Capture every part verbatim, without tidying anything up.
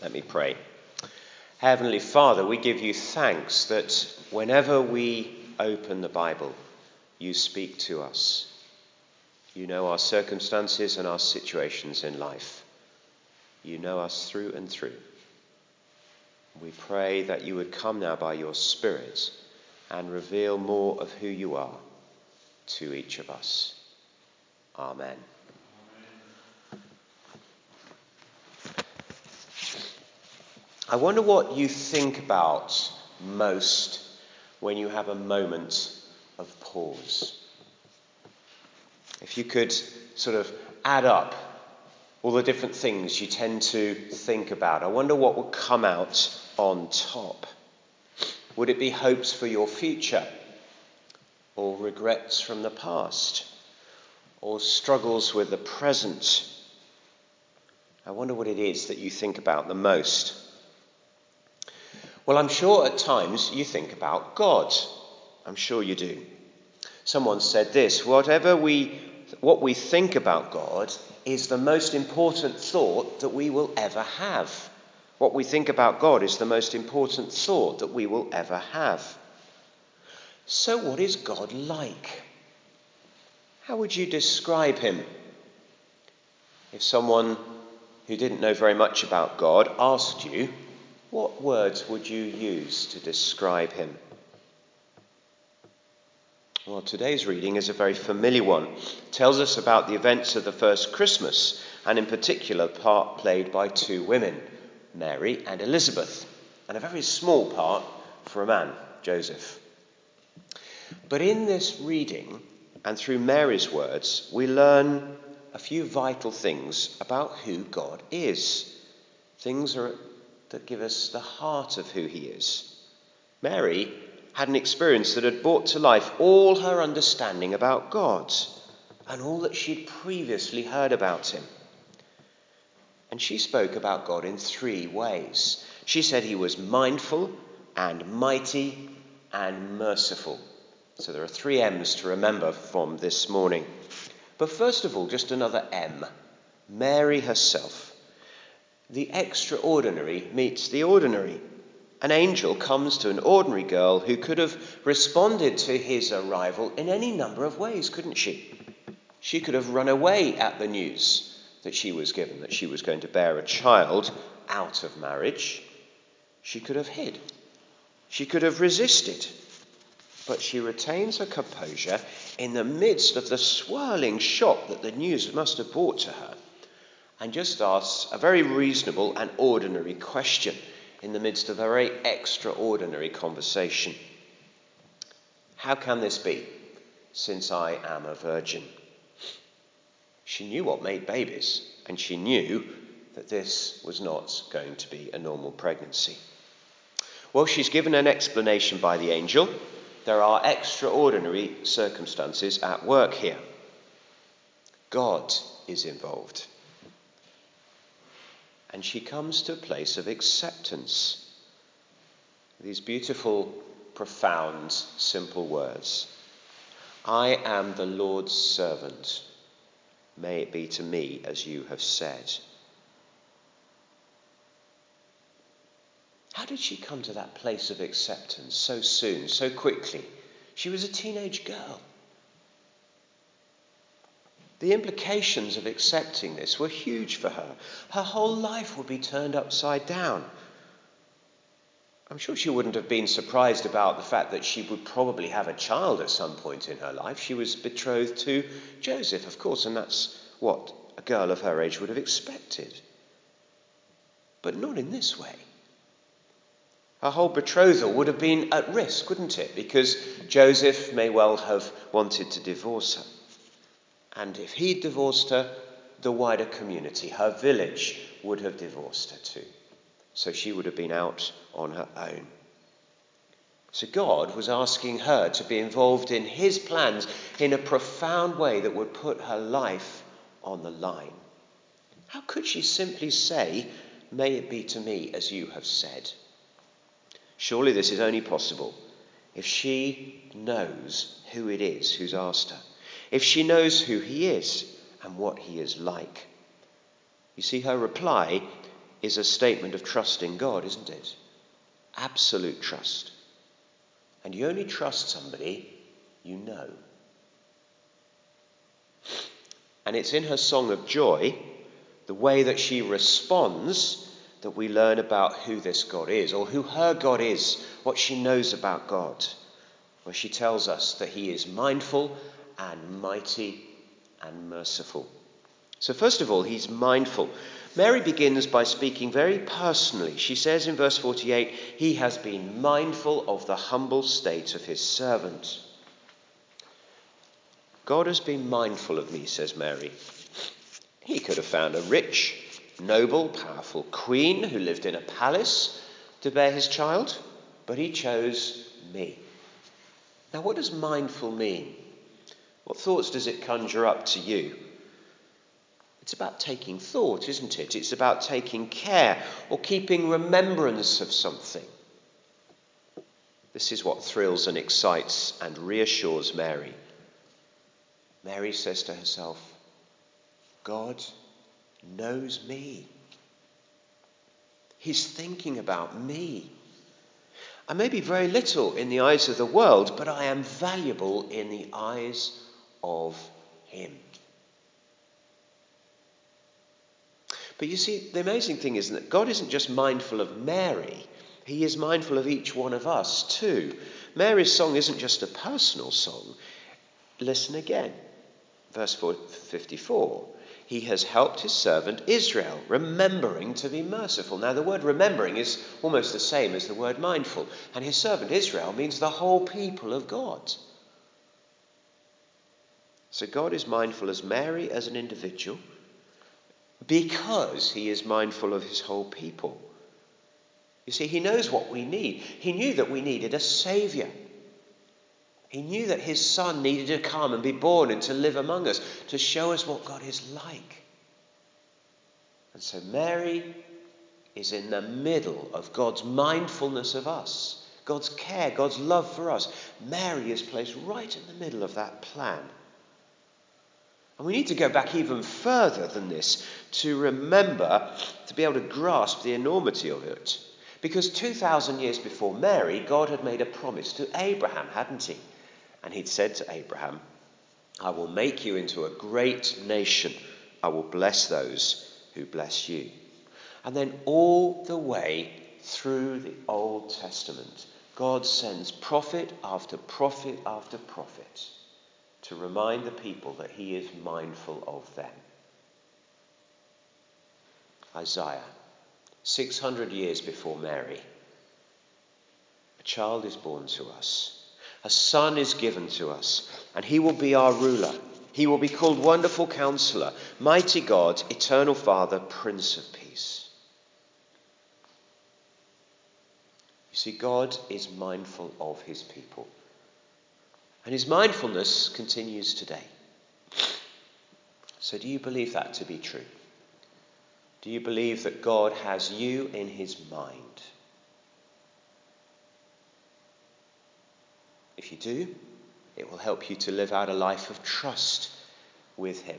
Let me pray. Heavenly Father, we give you thanks that whenever we open the Bible, you speak to us. You know our circumstances and our situations in life. You know us through and through. We pray that you would come now by your Spirit and reveal more of who you are to each of us. Amen. I wonder what you think about most when you have a moment of pause. If you could sort of add up all the different things you tend to think about, I wonder what would come out on top. Would it be hopes for your future, or regrets from the past, or struggles with the present? I wonder what it is that you think about the most. Well, I'm sure at times you think about God. I'm sure you do. Someone said this: whatever we, what we think about God is the most important thought that we will ever have. What we think about God is the most important thought that we will ever have. So what is God like? How would you describe him? If someone who didn't know very much about God asked you, what words would you use to describe him? Well, today's reading is a very familiar one. It tells us about the events of the first Christmas, and in particular, part played by two women, Mary and Elizabeth, and a very small part for a man, Joseph. But in this reading, and through Mary's words, we learn a few vital things about who God is. Things are that give us the heart of who he is. Mary had an experience that had brought to life all her understanding about God and all that she'd previously heard about him. And she spoke about God in three ways. She said he was mindful and mighty and merciful. So there are three M's to remember from this morning. But first of all, just another M. Mary herself. The extraordinary meets the ordinary. An angel comes to an ordinary girl who could have responded to his arrival in any number of ways, couldn't she? She could have run away at the news that she was given, that she was going to bear a child out of marriage. She could have hid. She could have resisted. But she retains her composure in the midst of the swirling shock that the news must have brought to her, and just asks a very reasonable and ordinary question in the midst of a very extraordinary conversation. How can this be, since I am a virgin? She knew what made babies, and she knew that this was not going to be a normal pregnancy. Well, she's given an explanation by the angel. There are extraordinary circumstances at work here. God is involved. And she comes to a place of acceptance. These beautiful, profound, simple words. I am the Lord's servant. May it be to me as you have said. How did she come to that place of acceptance so soon, so quickly? She was a teenage girl. The implications of accepting this were huge for her. Her whole life would be turned upside down. I'm sure she wouldn't have been surprised about the fact that she would probably have a child at some point in her life. She was betrothed to Joseph, of course, and that's what a girl of her age would have expected. But not in this way. Her whole betrothal would have been at risk, wouldn't it? Because Joseph may well have wanted to divorce her. And if he'd divorced her, the wider community, her village, would have divorced her too. So she would have been out on her own. So God was asking her to be involved in his plans in a profound way that would put her life on the line. How could she simply say, may it be to me as you have said? Surely this is only possible if she knows who it is who's asked her. If she knows who he is and what he is like. You see, her reply is a statement of trust in God, isn't it? Absolute trust. And you only trust somebody you know. And it's in her song of joy, the way that she responds, that we learn about who this God is, or who her God is, what she knows about God, where she tells us that he is mindful and mighty and merciful. So first of all, he's mindful. Mary begins by speaking very personally. She says in verse forty-eight, he has been mindful of the humble state of his servant. God has been mindful of me, says Mary. He could have found a rich, noble, powerful queen who lived in a palace to bear his child, but he chose me. Now, what does mindful mean? What thoughts does it conjure up to you? It's about taking thought, isn't it? It's about taking care or keeping remembrance of something. This is what thrills and excites and reassures Mary. Mary says to herself, God knows me. He's thinking about me. I may be very little in the eyes of the world, but I am valuable in the eyes of him. But you see, the amazing thing is that God isn't just mindful of Mary, he is mindful of each one of us too. Mary's song isn't just a personal song. Listen again. Verse fifty-four. He has helped his servant Israel, remembering to be merciful. Now, the word remembering is almost the same as the word mindful. And his servant Israel means the whole people of God. So God is mindful as Mary as an individual because he is mindful of his whole people. You see, he knows what we need. He knew that we needed a saviour. He knew that his son needed to come and be born and to live among us, to show us what God is like. And so Mary is in the middle of God's mindfulness of us, God's care, God's love for us. Mary is placed right in the middle of that plan. And we need to go back even further than this to remember, to be able to grasp the enormity of it. Because two thousand years before Mary, God had made a promise to Abraham, hadn't he? And he'd said to Abraham, I will make you into a great nation. I will bless those who bless you. And then all the way through the Old Testament, God sends prophet after prophet after prophet to remind the people that he is mindful of them. Isaiah, six hundred years before Mary, a child is born to us. A son is given to us, and he will be our ruler. He will be called Wonderful Counselor, Mighty God, Eternal Father, Prince of Peace. You see, God is mindful of his people. And his mindfulness continues today. So do you believe that to be true? Do you believe that God has you in his mind? If you do, it will help you to live out a life of trust with him.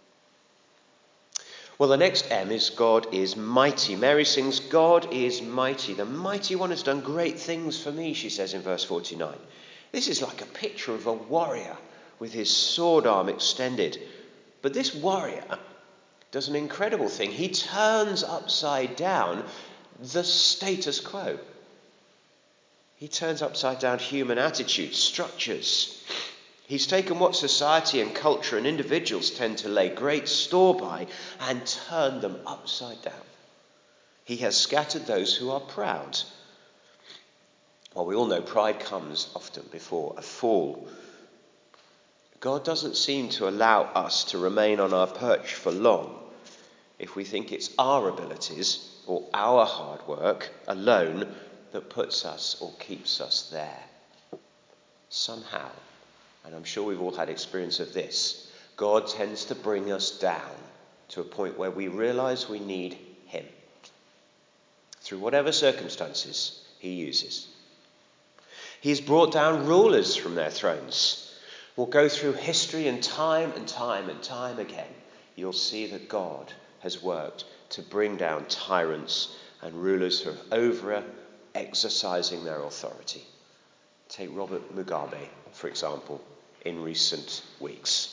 Well, the next M is God is mighty. Mary sings, God is mighty. The mighty one has done great things for me, she says in verse forty-nine. This is like a picture of a warrior with his sword arm extended. But this warrior does an incredible thing. He turns upside down the status quo. He turns upside down human attitudes, structures. He's taken what society and culture and individuals tend to lay great store by and turned them upside down. He has scattered those who are proud. Well, we all know pride comes often before a fall. God doesn't seem to allow us to remain on our perch for long if we think it's our abilities or our hard work alone that puts us or keeps us there. Somehow, and I'm sure we've all had experience of this, God tends to bring us down to a point where we realize we need him through whatever circumstances he uses. He's brought down rulers from their thrones. We'll go through history and time and time and time again. You'll see that God has worked to bring down tyrants and rulers who are over exercising their authority. Take Robert Mugabe, for example, in recent weeks.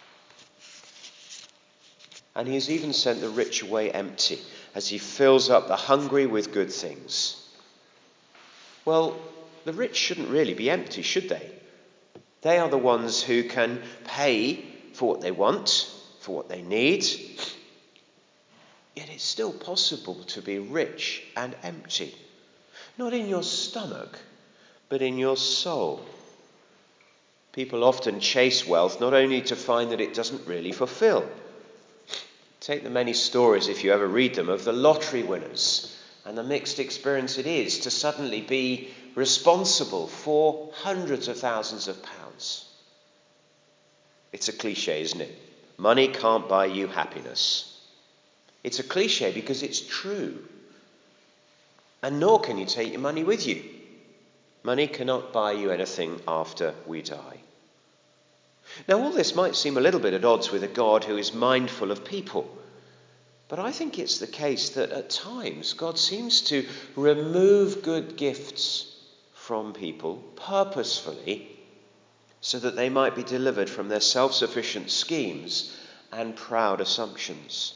And he has even sent the rich away empty as he fills up the hungry with good things. Well, the rich shouldn't really be empty, should they? They are the ones who can pay for what they want, for what they need. Yet it's still possible to be rich and empty. Not in your stomach, but in your soul. People often chase wealth not only to find that it doesn't really fulfill. Take the many stories, if you ever read them, of the lottery winners and the mixed experience it is to suddenly be responsible for hundreds of thousands of pounds. It's a cliche, isn't it? Money can't buy you happiness. It's a cliche because it's true. And nor can you take your money with you. Money cannot buy you anything after we die. Now, all this might seem a little bit at odds with a God who is mindful of people. But I think it's the case that at times God seems to remove good gifts from people purposefully so that they might be delivered from their self-sufficient schemes and proud assumptions.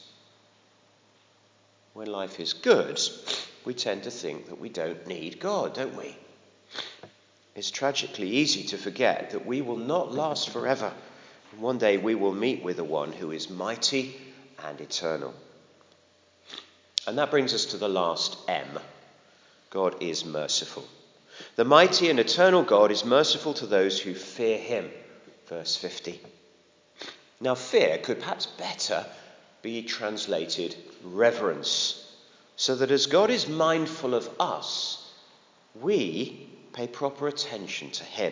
When life is good, we tend to think that we don't need God, don't we? It's tragically easy to forget that we will not last forever. And one day we will meet with the one who is mighty and eternal. And that brings us to the last M. God is merciful. The mighty and eternal God is merciful to those who fear him. Verse fifty. Now, fear could perhaps better be translated reverence, so that as God is mindful of us, we pay proper attention to him.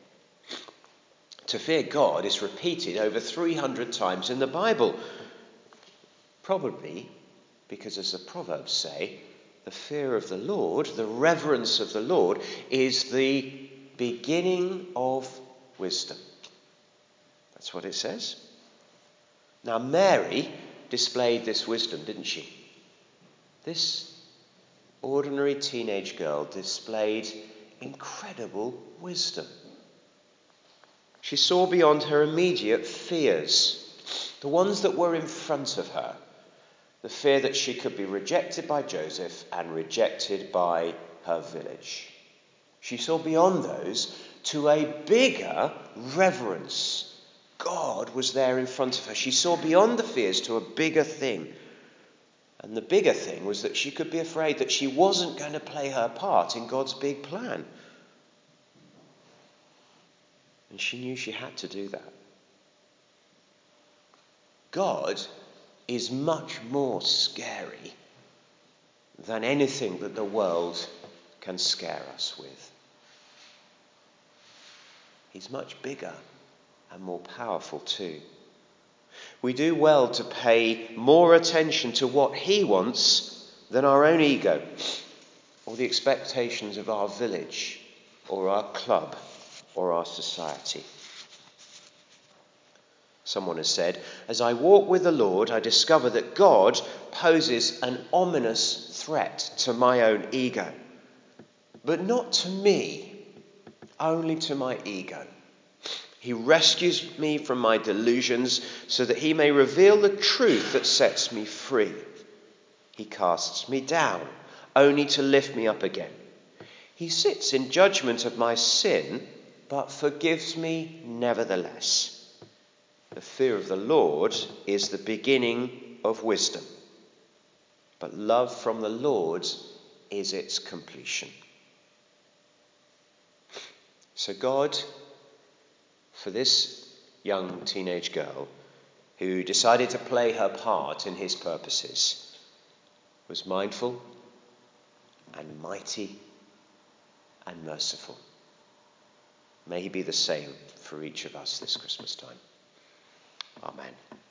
To fear God is repeated over three hundred times in the Bible. Probably because, as the Proverbs say, the fear of the Lord, the reverence of the Lord, is the beginning of wisdom. That's what it says. Now, Mary displayed this wisdom, didn't she? This ordinary teenage girl displayed incredible wisdom. She saw beyond her immediate fears, the ones that were in front of her. The fear that she could be rejected by Joseph and rejected by her village. She saw beyond those to a bigger reverence. God was there in front of her. She saw beyond the fears to a bigger thing. And the bigger thing was that she could be afraid that she wasn't going to play her part in God's big plan. And she knew she had to do that. God is much more scary than anything that the world can scare us with. He's much bigger and more powerful too. We do well to pay more attention to what he wants than our own ego or the expectations of our village or our club or our society. Someone has said, as I walk with the Lord, I discover that God poses an ominous threat to my own ego. But not to me, only to my ego. He rescues me from my delusions so that he may reveal the truth that sets me free. He casts me down, only to lift me up again. He sits in judgment of my sin, but forgives me nevertheless. The fear of the Lord is the beginning of wisdom, but love from the Lord is its completion. So God, for this young teenage girl who decided to play her part in his purposes, was mindful and mighty and merciful. May he be the same for each of us this Christmas time. Amen.